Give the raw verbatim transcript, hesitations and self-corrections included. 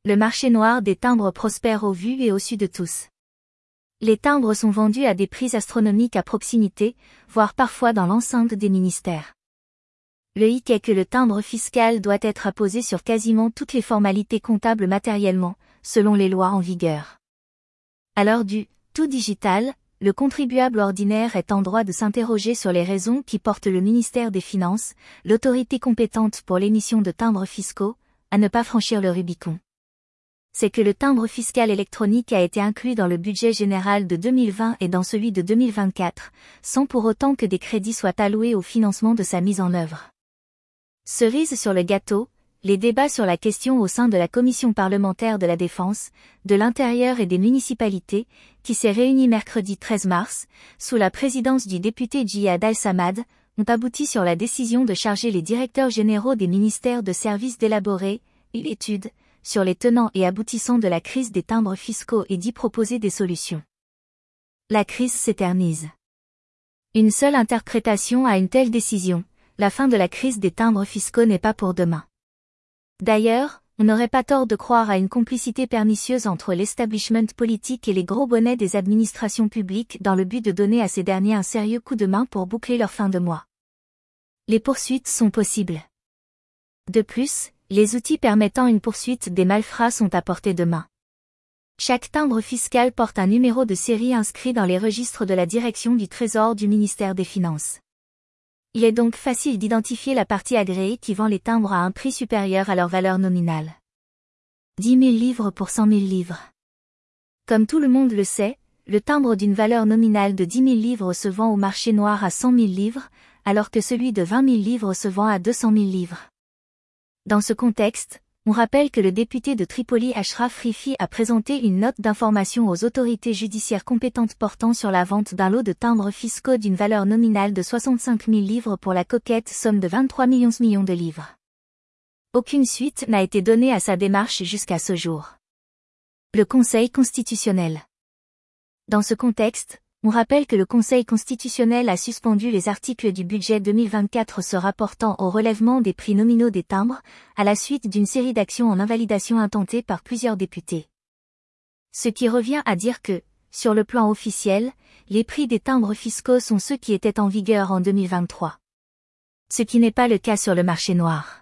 Le marché noir des timbres prospère au vu et au su de tous. Les timbres sont vendus à des prix astronomiques à proximité, voire parfois dans l'enceinte des ministères. Le hic est que le timbre fiscal doit être apposé sur quasiment toutes les formalités comptables matériellement, selon les lois en vigueur. À l'heure du « tout digital », le contribuable ordinaire est en droit de s'interroger sur les raisons qui portent le ministère des Finances, l'autorité compétente pour l'émission de timbres fiscaux, à ne pas franchir le Rubicon. C'est que le timbre fiscal électronique a été inclus dans le budget général de deux mille vingt et dans celui de deux mille vingt-quatre, sans pour autant que des crédits soient alloués au financement de sa mise en œuvre. Cerise sur le gâteau, les débats sur la question au sein de la Commission parlementaire de la Défense, de l'Intérieur et des municipalités, qui s'est réunie mercredi treize mars, sous la présidence du député Djihad Al-Samad, ont abouti sur la décision de charger les directeurs généraux des ministères de services d'élaborer une étude sur les tenants et aboutissants de la crise des timbres fiscaux et d'y proposer des solutions. La crise s'éternise. Une seule interprétation à une telle décision, la fin de la crise des timbres fiscaux n'est pas pour demain. D'ailleurs, on n'aurait pas tort de croire à une complicité pernicieuse entre l'establishment politique et les gros bonnets des administrations publiques dans le but de donner à ces derniers un sérieux coup de main pour boucler leur fin de mois. Les poursuites sont possibles. De plus, les outils permettant une poursuite des malfrats sont à portée de main. Chaque timbre fiscal porte un numéro de série inscrit dans les registres de la direction du Trésor du ministère des Finances. Il est donc facile d'identifier la partie agréée qui vend les timbres à un prix supérieur à leur valeur nominale. dix mille livres pour cent mille livres. Comme tout le monde le sait, le timbre d'une valeur nominale de dix mille livres se vend au marché noir à cent mille livres, alors que celui de vingt mille livres se vend à deux cent mille livres. Dans ce contexte, on rappelle que le député de Tripoli Ashraf Rifi a présenté une note d'information aux autorités judiciaires compétentes portant sur la vente d'un lot de timbres fiscaux d'une valeur nominale de soixante-cinq mille livres pour la coquette somme de vingt-trois millions de livres. Aucune suite n'a été donnée à sa démarche jusqu'à ce jour. Le Conseil constitutionnel. Dans ce contexte, on rappelle que le Conseil constitutionnel a suspendu les articles du budget deux mille vingt-quatre se rapportant au relèvement des prix nominaux des timbres, à la suite d'une série d'actions en invalidation intentées par plusieurs députés. Ce qui revient à dire que, sur le plan officiel, les prix des timbres fiscaux sont ceux qui étaient en vigueur en deux mille vingt-trois. Ce qui n'est pas le cas sur le marché noir.